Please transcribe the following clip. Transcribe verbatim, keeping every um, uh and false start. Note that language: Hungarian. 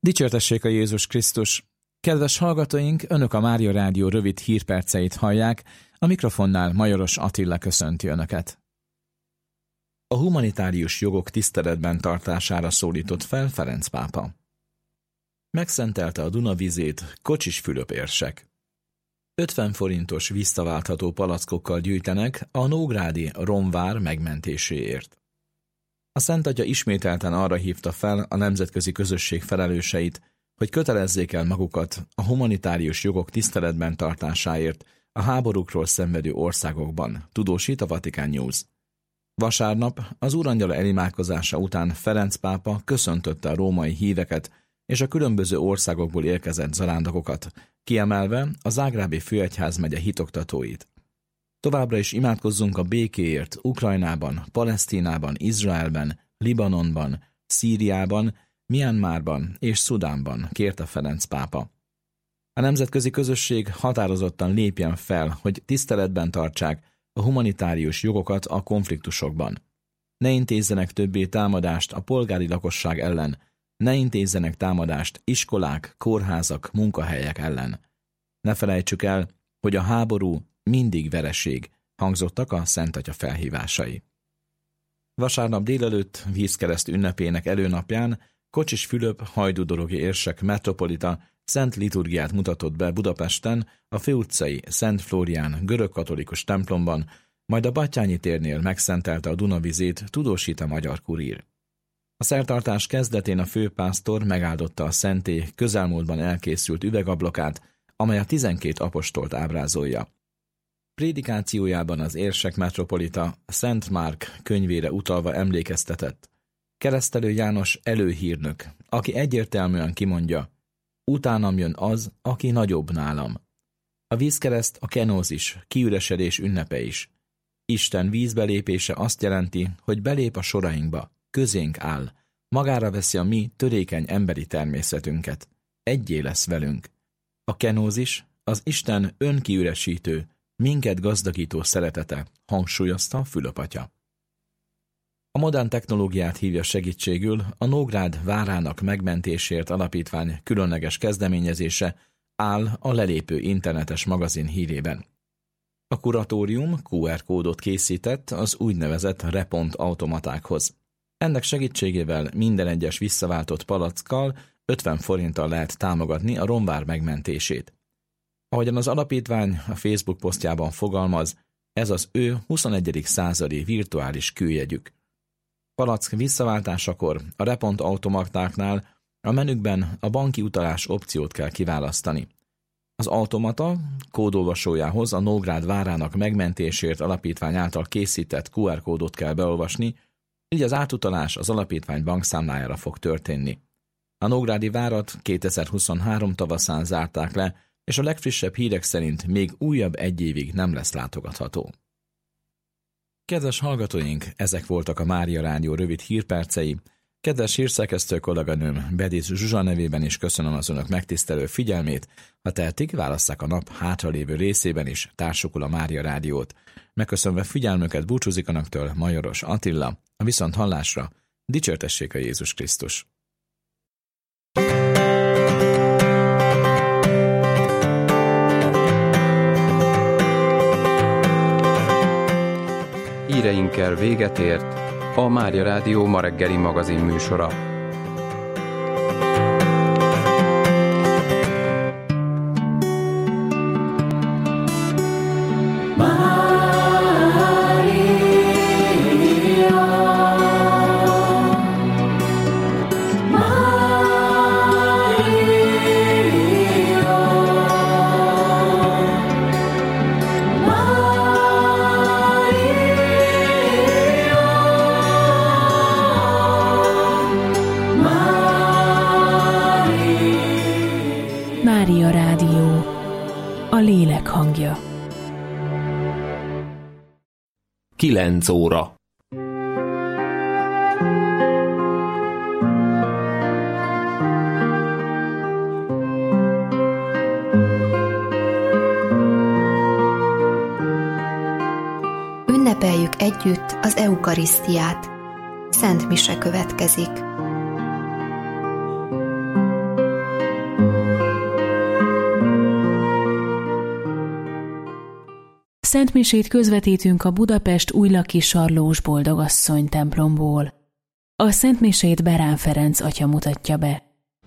Dicsértessék a Jézus Krisztus! Kedves hallgatóink, Önök a Mária Rádió rövid hírperceit hallják, a mikrofonnál Majoros Attila köszönti Önöket. A humanitárius jogok tiszteletben tartására szólított fel Ferenc pápa. Megszentelte a Duna vizét Kocsis Fülöp érsek. ötven forintos visszaváltható palackokkal gyűjtenek a nógrádi romvár megmentéséért. A Szent Atya ismételten arra hívta fel a nemzetközi közösség felelőseit, hogy kötelezzék el magukat a humanitárius jogok tiszteletben tartásáért a háborúkról szenvedő országokban, tudósít a Vatican News. Vasárnap az Úrangyala elimádkozása után Ferenc pápa köszöntötte a római híveket és a különböző országokból érkezett zarándokokat, kiemelve a zágrábi főegyházmegye hitoktatóit. Továbbra is imádkozzunk a békéért Ukrajnában, Palesztinában, Izraelben, Libanonban, Szíriában, Myanmarban és Szudánban, kérte Ferenc pápa. A nemzetközi közösség határozottan lépjen fel, hogy tiszteletben tartsák a humanitárius jogokat a konfliktusokban. Ne intézzenek többé támadást a polgári lakosság ellen, ne intézzenek támadást iskolák, kórházak, munkahelyek ellen. Ne felejtsük el, hogy a háború mindig vereség, hangzottak a Szent Atya felhívásai. Vasárnap délelőtt vízkereszt ünnepének előnapján Kocsis Fülöp hajdúdorogi érsek metropolita szent liturgiát mutatott be Budapesten a főutcai Szent Flórián görögkatolikus templomban, majd a Battyányi térnél megszentelte a Duna vizét, tudósít a Magyar Kurír. A szertartás kezdetén a főpásztor megáldotta a szentély közelmúltban elkészült üvegablakát, amely a tizenkét apostolt ábrázolja. Prédikációjában az érsek metropolita Szent Márk könyvére utalva emlékeztetett. Keresztelő János előhírnök, aki egyértelműen kimondja, utánam jön az, aki nagyobb nálam. A vízkereszt a kenózis, kiüresedés ünnepe is. Isten vízbelépése azt jelenti, hogy belép a sorainkba, közénk áll, magára veszi a mi törékeny emberi természetünket. Egyé lesz velünk. A kenózis az Isten önkiüresítő, minket gazdagító szeretete, hangsúlyozta Fülöp atya. A modern technológiát hívja segítségül a Nógrád várának megmentésért alapítvány különleges kezdeményezése áll a Lelépő internetes magazin hírében. A kuratórium kú er kódot készített az úgynevezett repont automatákhoz. Ennek segítségével minden egyes visszaváltott palackkal ötven forinttal lehet támogatni a romvár megmentését. Ahogyan az alapítvány a Facebook posztjában fogalmaz, ez az ő huszonegyedik századi virtuális kőjegyük. Palack visszaváltásakor a repont automatáknál a menükben a banki utalás opciót kell kiválasztani. Az automata kódolvasójához a Nógrád várának megmentésért alapítvány által készített kú er kódot kell beolvasni, így az átutalás az alapítvány bankszámlájára fog történni. A nógrádi várat kétezer-huszonhárom tavaszán zárták le, és a legfrissebb hírek szerint még újabb egy évig nem lesz látogatható. Kedves hallgatóink, ezek voltak a Mária Rádió rövid hírpercei. Kedves hírszerkesztő kolléganőm Bediz Zsuzsa nevében is köszönöm az önök megtisztelő figyelmét. Ha tehetik, válasszák a nap hátralévő részében is társukul a Mária Rádiót. Megköszönve figyelmüket búcsúzik önöktől Majoros Attila. A viszont hallásra, dicsértessék a Jézus Krisztus! Híreinkkel véget ért a Mária Rádió ma reggeli magazin műsora. Mária Rádió, a lélek hangja. Kilenc óra. Ünnepeljük együtt az eukarisztiát. Szent mise következik. Szentmisét közvetítünk a Budapest Újlaki-Sarlós Boldogasszony templomból. A szentmisét Berán Ferenc atya mutatja be.